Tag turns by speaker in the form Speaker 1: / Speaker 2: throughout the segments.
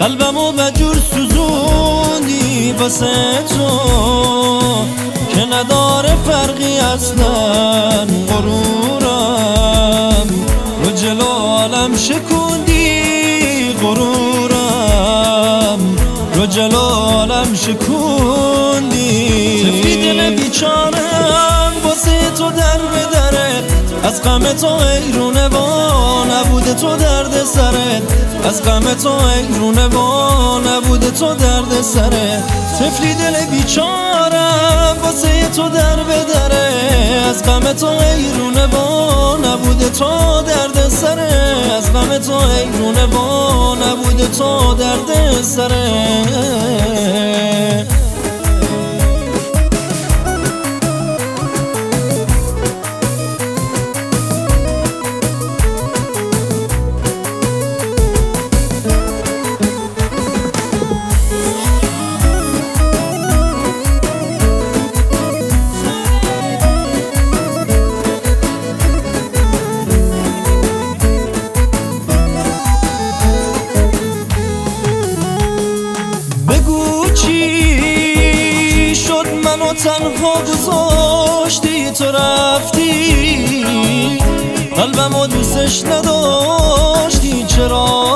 Speaker 1: قلبمو بجور سوزوندی واسه تو که نداره فرقی اصلا غرورم رو جلو عالم شکوندی غرورم رو جلو عالم شکوندی تفلی دل بیچارم واسه تو در به دره از غم تو ایرونه با نبوده تو درد سرت از غم تو ایرونه با نبوده تو درد سرت تفلی دل بیچارم واسه تو در به دره از غم تو ایرونه با نبوده تو درد سرت از غم تو ایرونه با نبوده تو درد سرت تنها گذاشتی تو رفتی قلبمو دوستش نداشتی چرا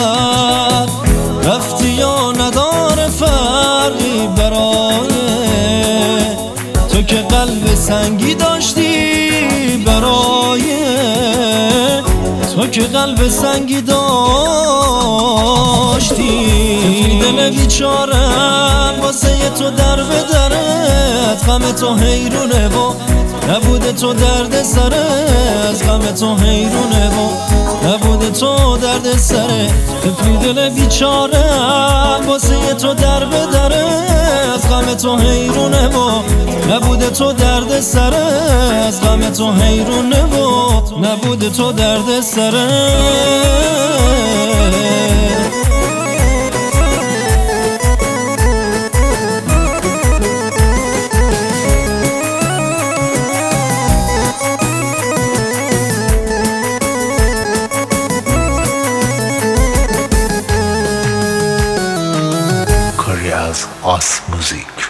Speaker 1: رفتی یا نداره فرقی برای تو که قلب سنگی داشتی برای تو که قلب سنگی داشتی دل بیچارم واسه تو در به دره از غم تو حیرونه و نبوده تو درد سره از غم تو حیرونه و نبوده تو درد سره تفلی دل بیچارم واسه تو در به دره از غم تو حیرونه و نبوده تو درد سره از غم تو حیرونه و نبوده تو درد سره
Speaker 2: Korea's Os Music.